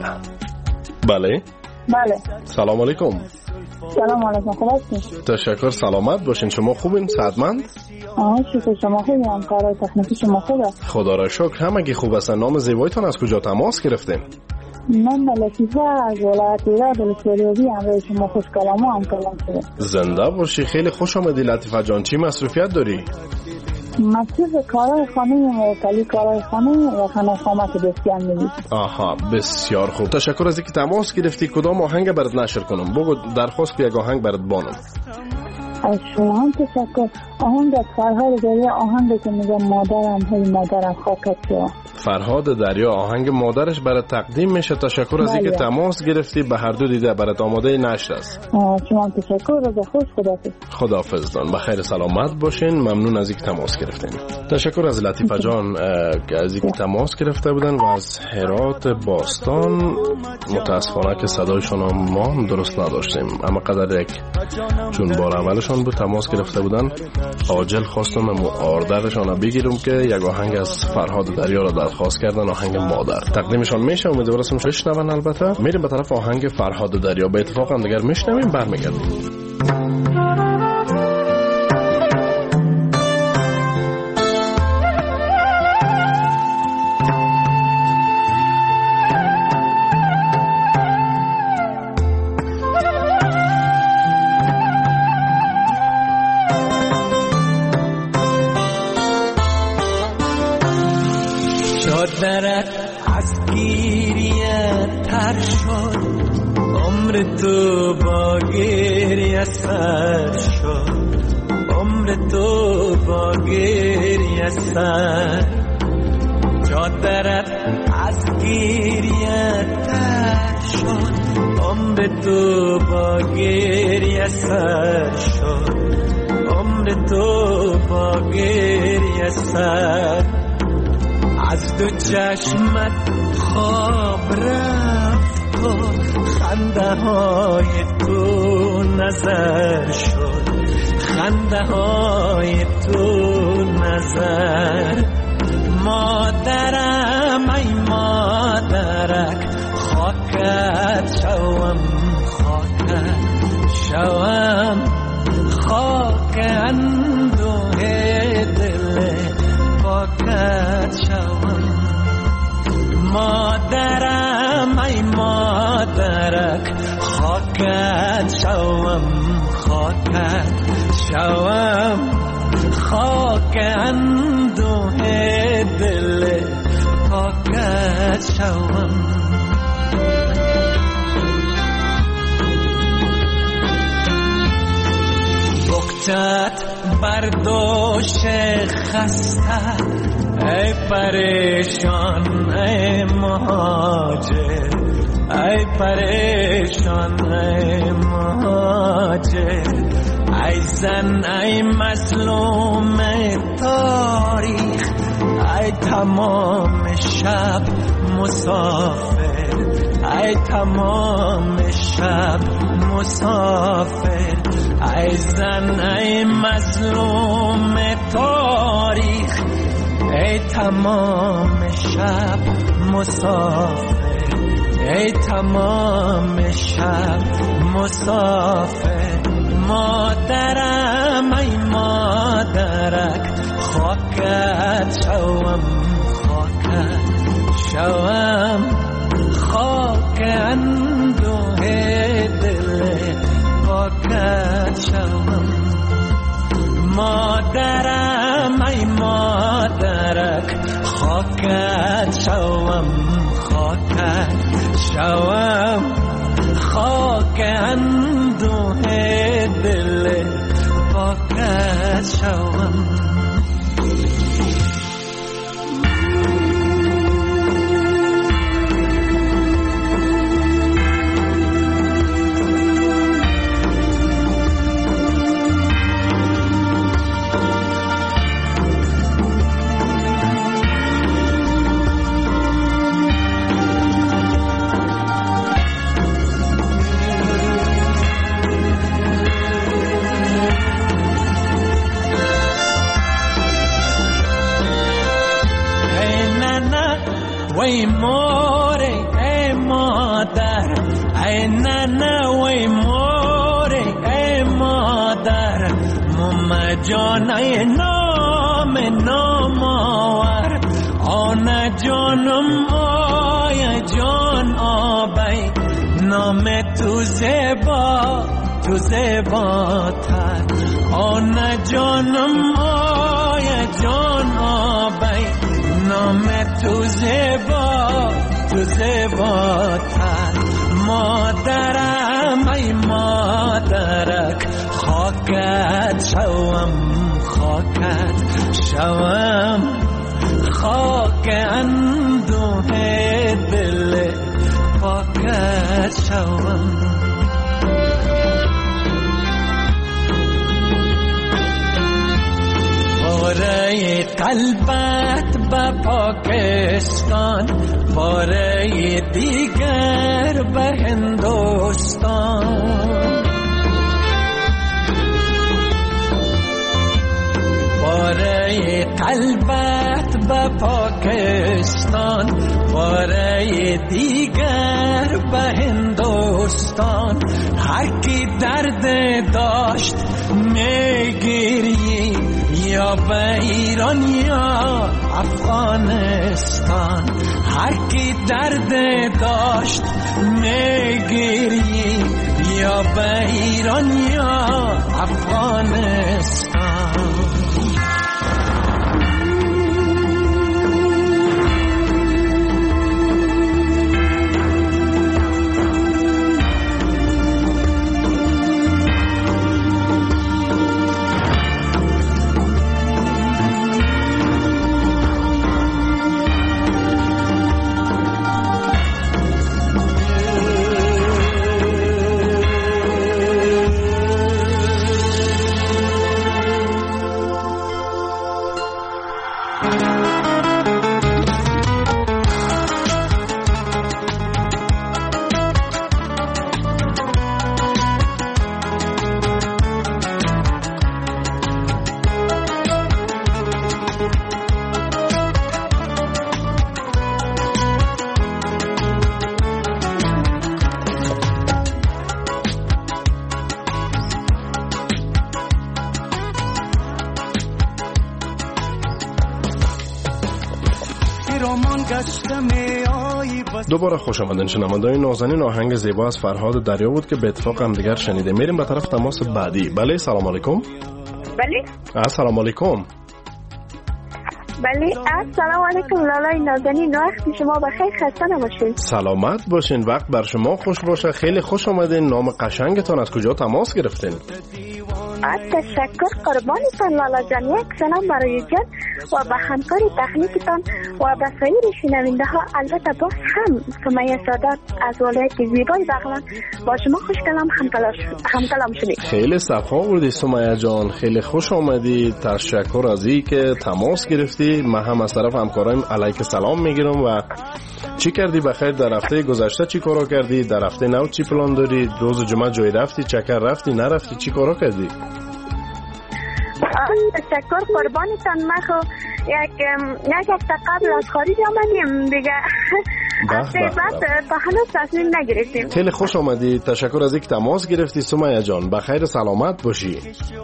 بله سلام علیکم. سلام علیکم. خوب هستین؟ تشکر، سلامت باشین. شما خوبین؟ صحتمند؟ شکر. شما خوبین؟ کارهای تکنیکی شما خوبه؟ خدا را شکر همگی خوب هستن. نام زیبایتان از کجا تماس گرفتین؟ من لطیفه از ولایت ایران بلوچستان هم. به شما خوش کلامو هم کلام شده. زنده باشی. خیلی خوش آمدی لطیفه جان. چی مصروفیت داری؟ مصروف کارهای خانه معطلی کارهای خانه و خانه خامت بسیار میدید. آها بسیار خوب. تشکر از اینکه تماس گرفتی. کدام آهنگ برات نشر کنم؟ بگو درخواست یک آهنگ برات بانم. از شما هم تشکر. آهنگ از فرهاد دریا، آهنگ که میگه مادرم هی مادرم خاکت شو. فرهاد دریا آهنگ مادرش برات تقدیم میشه. تشکر از اینکه تماس گرفتی. به هر دو دیده برات آماده نشر است. شما هم تشکر. روز خوش. خداحافظ جان. بخیر سلامت باشین. ممنون از اینکه تماس گرفتین. تشکر از لطیفه جان که از اینکه تماس گرفته بودن و از هرات باستان. متاسفانه که صدایشون ما درست نداشتیم، اما قدر یک چون بار اولشان بود تماس گرفته بودن عاجل خواستم آردرشان بگیرم که یک آهنگ از فرهاد دریا را درخواست کردن، آهنگ مادر تقدیمشان میشه. امیدوارم بشنون. البته میریم به طرف آهنگ فرهاد دریا. به اتفاق هم دیگر میشنویم، برمیگردیم. درت از گیریه تر شد، عمر تو با گریه سر شد، عمر تو با گریه سر. چادرت از گیریه تر شد، عمر تو با گریه سر شد، عمر تو با گریه سر. از دو چشمت خواب رفت و خنده های تو نظر شد، خنده های تو نظر. مادرم ای مادرک خاکت شوم، خاکت شوم، خاک اندوه دل پاکت شوم. مادرم ای مادرک خاکت شوم، خاکت شوم، خاک اندوه دل پاکت شوم. دوشت بردوش خسته ای پریشان ای مهاجر ای پریشان ای مهاجر ای زن ای مظلوم تاریخ ای تمام شب مسافر ای تمام شب مسافر ای زن ای مظلوم تاریخ ای تمام شب مسافر ای تمام شب مسافر مادرم ای مادرک خاکت شوم خاکت شوم خاک اندوه دل پاکت شوم مادرم ای مادرک خاکت شوم خاکت شوم خاک اندوه دل پاکت شوم وی موره ای مادر ای ننه وی موره ای مادر مم جان ای نام نامآور آن جانم آی جان آبی نام تو زیباتر آن جانم آی جان آبی نام تو زیباتر مادرم ای مادرک خاکت شوم خاکت شوم خاک اندوه دل پاکت شوم باره قلبت به پاکستان باره دیگر به هندوستان باره قلبت به پاکستان باره دیگر به هندوستان هر کی درد داشت میگیری یا به ایران یا افغانستان هر کی درد داشت میگیری یا به ایران یا افغانستان دوباره خوش آمدین شنوندگان نازنین. آهنگ زیبا از فرهاد دریا بود که به اتفاق هم دیگر شنیده. میریم به طرف تماس بعدی. بله سلام علیکم. بله السلام علیکم. بله السلام علیکم لالای نازنین، وقت شما بخیر، خسته نباشین. سلامت باشین، وقت بر شما خوش باشه. خیلی خوش آمدین. نام قشنگتان از کجا تماس گرفتین؟ تشکر قربانتان لالا جان. یک سلام برای جان و به همکار تکنیکتان و به سایر شنونده ها. البته باز هم سمیه سادات از ولایت زیبای بغلان با شما خوش همکلام شدید. خیلی صفا بودی سمیه جان، خیلی خوش آمدی. تشکر از این که تماس گرفتی. من هم از طرف همکارایم علیک سلام میگیرم. و چی کردی بخیر در هفته گذشته؟ چی کارا کردی؟ در هفته نو چی پلان داری؟ روز جمعه جای رفتی؟ چکر رفتی؟ نرفتی؟ چی کارا کردی؟ تشکر قربانتان. من خو یک هفته قبل از خارج آمدیم دیگه. هفته بعد تا هنوز تصمیم نگرفتیم. خیلی خوش آمدی. تشکر از اینکه تماس گرفتی سمیه جان. بخیر سلامت باشی.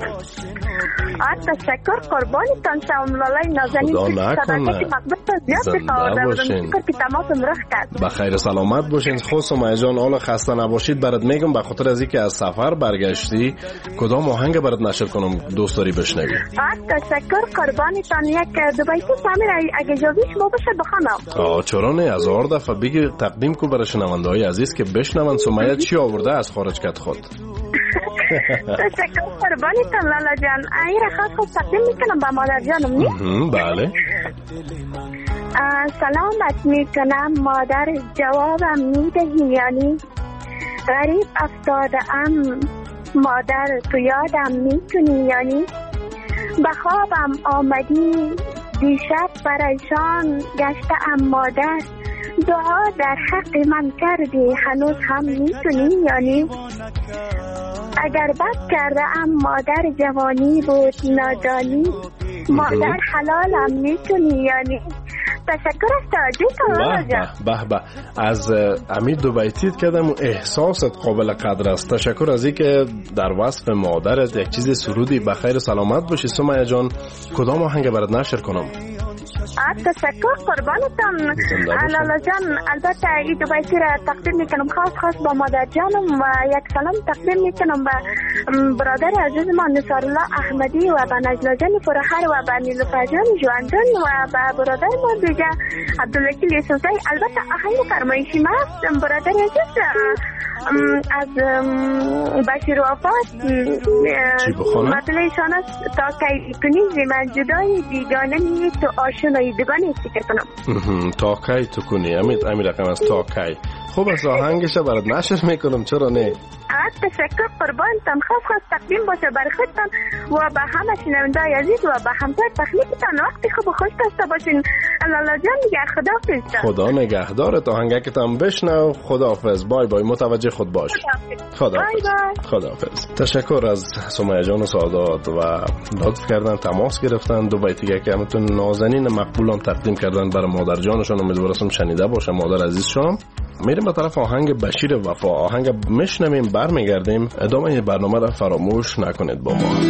تشکر قربانتان. شما لالای نازنین صداقت مقبول زیاد بخوردم که تماسم رخ کرد. بخیر سلامت باشین. خود سمیه جان حالا خسته نباشید برات میگم. به خاطر از اینکه از سفر برگشتی کدام آهنگ برات نشر کنم دوست داری بشنوی؟ تشکر قربانتان. یک دو بیتی سامیر اگه اجازه شما باشه بخوانم. چرا نه؟ 1000 دفعه بگی تقدیم کو برای شنونده های عزیز که بشنون سمیه چی آورده از خارج کت خود. تشکر قربانتان لالا جان. این را خود تقدیم میکنم به مادر جانم نی؟ بله. سلامت میکنم مادر، جوابم میدهی یعنی؟ غریب افتاده ام مادر، تو یادم میتونی یعنی؟ به خوابم آمدی دیشب پریشان گشته ام مادر، دعا در حق من کردی هنوز هم میتونی یعنی؟ اگر بد کرده ام مادر، جوانی بود نادانی، مادر حلالم میتونی یعنی؟ تشکر از توجهتان. به از امیر دو بیتیت کردم و احساست قابل قدر است. تشکر از این که در وصف مادرت یک چیز سرودی. بخیر سلامت باشی سمیه جان. کدام آهنگ برات نشر کنم؟ تشکر قربانتان لالا جان. البته این دو بیتی را تقدیم میکنم خاص با مادر جانم و یک سلام تقدیم میکنم به برادر عزیز ما نصار الله احمدی و به نجلا جان فرحر و به نیلوفر جان جواندان و به برادر ما دیگه عبدالوکیل یوسفزی. البته آهنگ فرمایشی ما برادر عزیز از بشیر وفات مطلع ایشان است تا کی کنی من جدای بیگانه می تو آشنایی دگانی استیکر کنم. تا کی تو کنی امیر رقم از تا کی. خوب از آهنگش برات نشر میکنم چرا نه؟ تشکر قربانتان. خاص تقدیم باشه برای خودتان و به همه شنونده‌های عزیز و به همکار تکنیکتان. وقتی خوب و خوش داشته باشین. لالا جان دیگه خداحافظ. خدا نگهدارت. آهنگکتم بشنو. خداحافظ. بای بای. متوجه خود باش. خداحافظ. تشکر از سمیه جان و سعادت و لطف کردن تماس گرفتن. دو بیتی که همتون نازنین مقبولم تقدیم کردن برای مادر جانشون. امیدوارم شنیده باشه مادر عزیزشون. میریم به طرف آهنگ بشیر وفا. آهنگ میشنویم برمیگردیم. ادامه برنامه را فراموش نکنید با ما.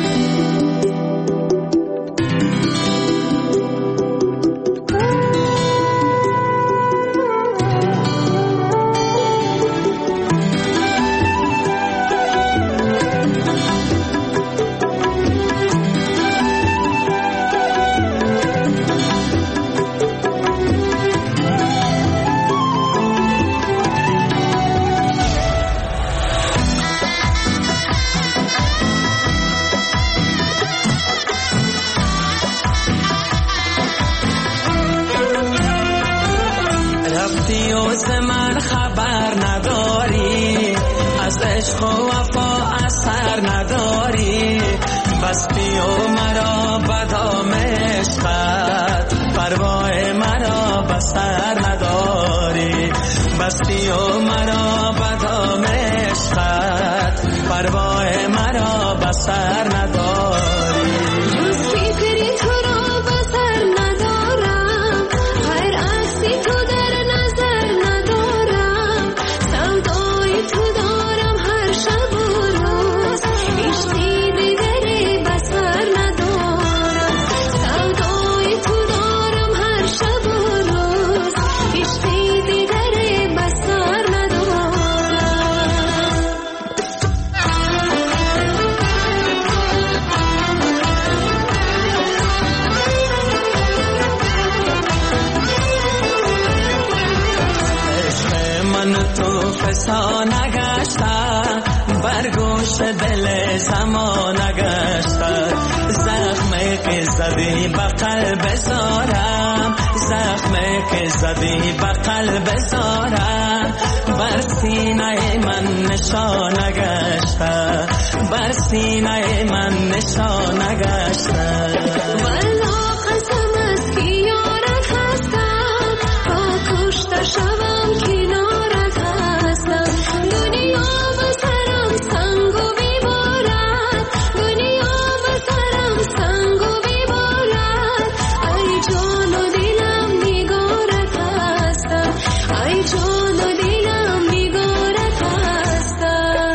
تو فسا نگشته بر گوش دل زمان نگشته زخمی که زدی به قلب زارم زخمی که زدی به قلب زارم بر سینه من نشان نگشته بر سینه من نشان نگشته والله قسم است که یارت هستم تا کشته شوم کنارت هستم دنیا به سرم سنگ و بیبارد دنیا به سرم سنگ و بیبارد ای جان و دلم نگارت هستم ای جان و دلم نگارت هستم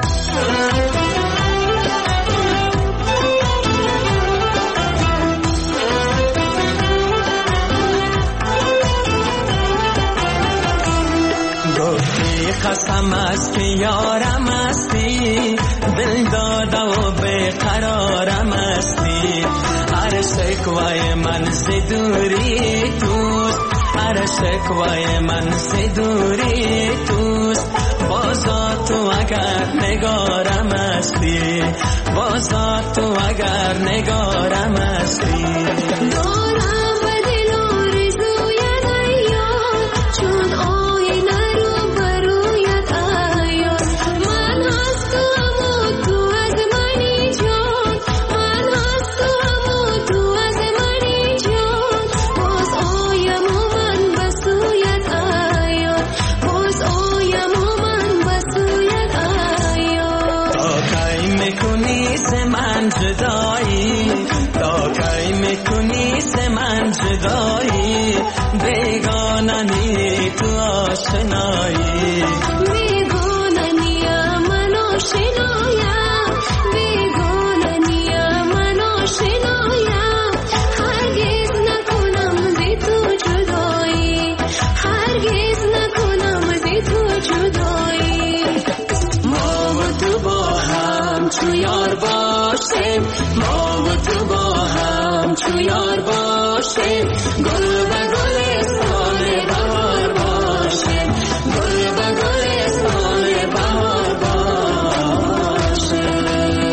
قسم است که یارم استی دل داده و بیقرارم استی هر شکوای من ز دوری توست هر شکوای من ز دوری توست بازا تو اگر نگارم استی بازا تو اگر نگارم استی دارم به دل آرزوی نیاد چون آینه رو برویت آیاد من هستم و تو از منی جان من هستم و تو از منی جان باز آیم و من بسویت آیاد باز آیم و من بسویت آیاد تا کی میکنی ز من جدایی تا کی میکنی ز من جدایی بیگانه تو آشنایی بیگانه من آشنایم بیگانه من آشنایم هرگز نکنم ز تو جدایی هرگز نکنم ز تو جدایی ما و تو با هم چو یار باشیم ما و تو با هم چو یار باشیم گل به گلستان بهار باشیم گل به گلستان بهار باشیم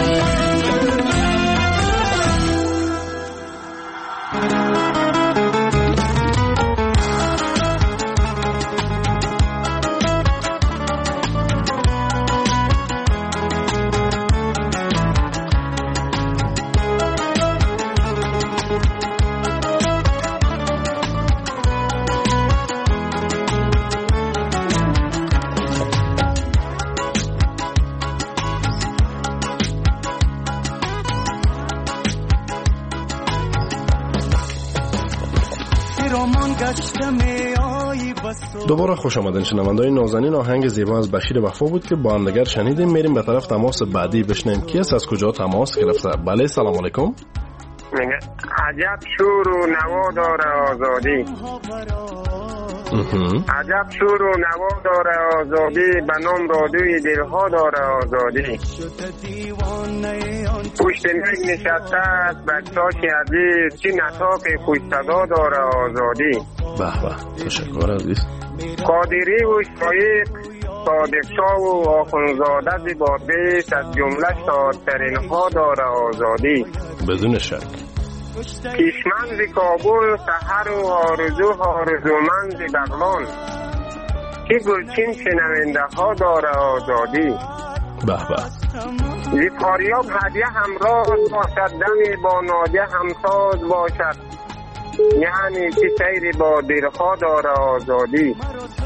دوباره خوش آمدین شنونده‌های نازنین. آهنگ زیبا از بشیر وفا بود که با هم دیگر شنیدیم. میریم به طرف تماس بعدی بشنیم کی است از کجا تماس گرفته. بله سلام علیکم. عجب شور و نوا داره آزادی عجب شور و نوا داره آزادی به نام رادوی دلها داره آزادی پشت میز نشسته است بکتاش عزیز چی نطاق خوش صدا داره آزادی به به تشکر عزیز قادری و شایق صادق شاه و آخونزاده زیبابیش از جمله شادترین ها داره آزادی بدون شک کشمند کابل سحر و آرزومند بغلان که گلچین شنونده ها داره آزادی به به زیفاریاب هدیه همراه باشد دمی با نادیه همساز باشد یعنی که سیر با دلها داره آزادی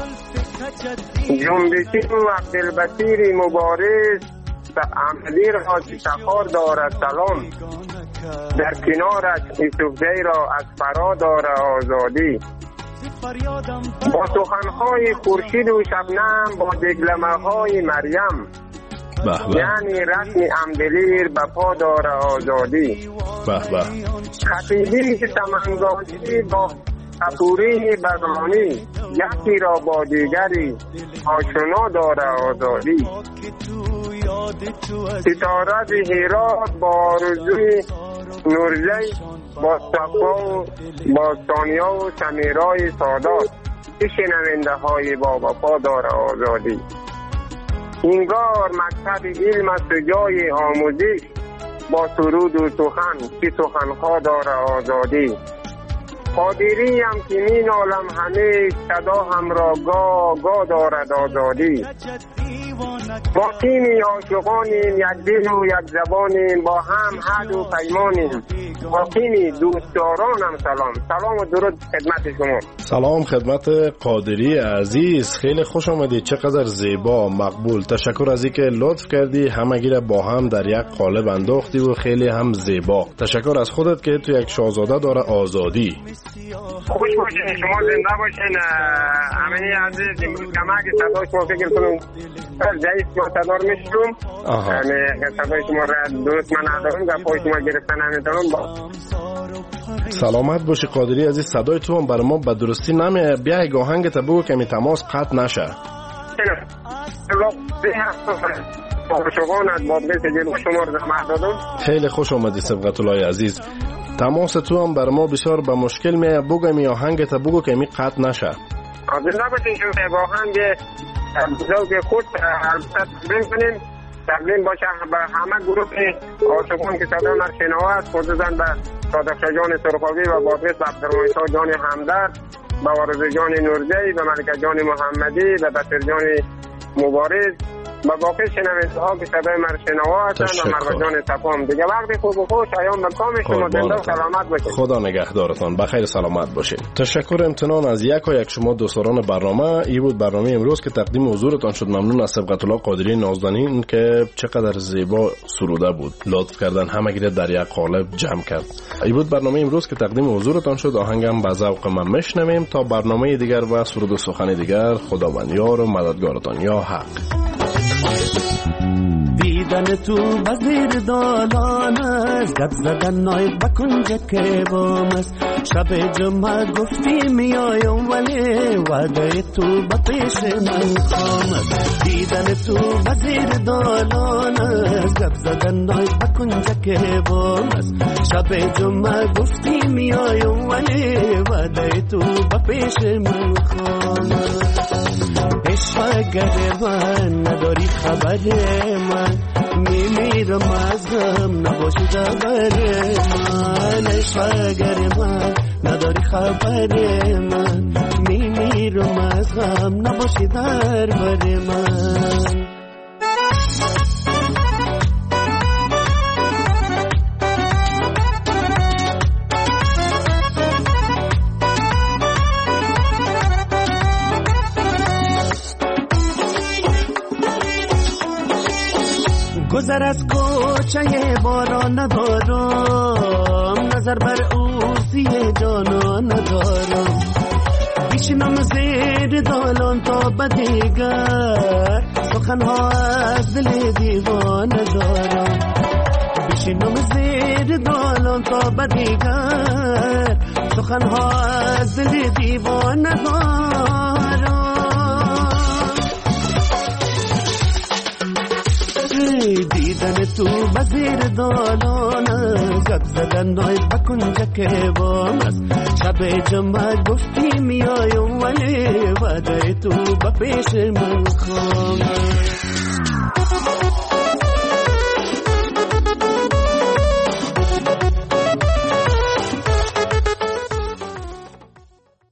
جنبشی و عبدالبصیر مبارز عملی را سفار دارد سلام در کنارش یوسفزی را از فرا داره آزادی با سخنهای خورشید و شبنم با دگلمه های مریم یعنی رسم امدلیر به پا داره آزادی خطیبی سمنگاجی با کپوری بغلانی یکی را با دیگری آشنا داره آزادی ستاره هرات با آرزوی نورزی با صفا و با ثانیا و سمیرای سادات که شنونده های با وفادار آزادی. اینگار مکتب علم است و جای آموزش، با سرود و سخن که سخنها داره آزادی. قادری هم که می نالم همه صدا هم را گاه دارد آزادی. ما تیمی عاشقانیم، یک دل و یک زبانیم، با هم عهد و پیمانیم. با تیمی دوستدارانم سلام و درود خدمت شما. سلام خدمت قادری عزیز، خیلی خوش آمدید. چقدر زیبا، مقبول. تشکر از اینکه لطف کردی همگی را با هم در یک قالب انداختی و خیلی هم زیبا. تشکر از خودت که تو یک شاهزاده داره آزادی. خوش باشین، شما زنده باشین. امینی عزیز امروز کمک صدای شما فکر کنم ضعیف معتدار میشم. صدای شما را درست من ندارم، گپای شما گرفتن نمیتونم. سلامت باشی قادری عزیز، صدای تو هم بر ما به درستی نمیه. بیا یک آهنگ تا بگو که می تماس قطع نشه. خیلی خوش آمدی سبقت الله عزیز. تماس تو هم بر ما بسیار به مشکل میه. بگو می آهنگ تا بگو که می قطع نشه. زنده باشین شما. آهنگ ذوق خود البته کنیم تقدیم باشه به همه گروه عاشقان که صدا ما شنوا است، خصوصا به صادق جان سرخاوی و بابیس عبدالرحمن شاه جان همدرد، به وارث جان نورزی، به ملکه جان محمدی، به بشیر جان مبارز، با باقی شنونده ها که صدای من شنوا هستند و مروه جان صفام. دیگه وقتی خوب و خوش ایام به کام شما. زنده و سلامت باشید. خدا نگهدارتان. بخیر سلامت باشید. تشکر امتنان از یک شما دوستان برنامه. این بود برنامه امروز که تقدیم حضورتان شد. ممنون از سبقت الله قادری نازنین که چقدر زیبا سروده بود. لطف کردن همگی در یک قالب جمع کرد. این بود برنامه امروز که تقدیم حضورتان شد. آهنگم به ذوق من میشنویم تا برنامه دیگر و سرود و سخن دیگر. خداوند یار و مددگارتان. یا حق. دیدن تو وزیر دالان است، گپ زدن نایب بکنج که بام است. شب جمعه گفتی میایم ولی وعده تو به پیش من خام است. دیدن تو وزیر دالان است، گپ زدن نایب بکنج که بام است. شب جمعه گفتی میایم ولی وعده تو به پیش من خام است. عشق من نداری خبر من، میمیرم از غم نباشی خبر من. عشق من نداری خبر من، میمیرم از غم نباشی دربر من. گذر از کوچه باران ندارم، نظر بر اوزی جانان ندارم. بیشنم زیر دالان تا بدیگر، سخنها از دل دیوان دارم. بیشنم زیر دالان تا بدیگر، سخنها از دل دیوان دارم. دیدن تو وزیر دالان، گپ زدن نایب بکنج که بام است. شب جمعه گفتی میایم ولی وعده تو به پیش من خام است.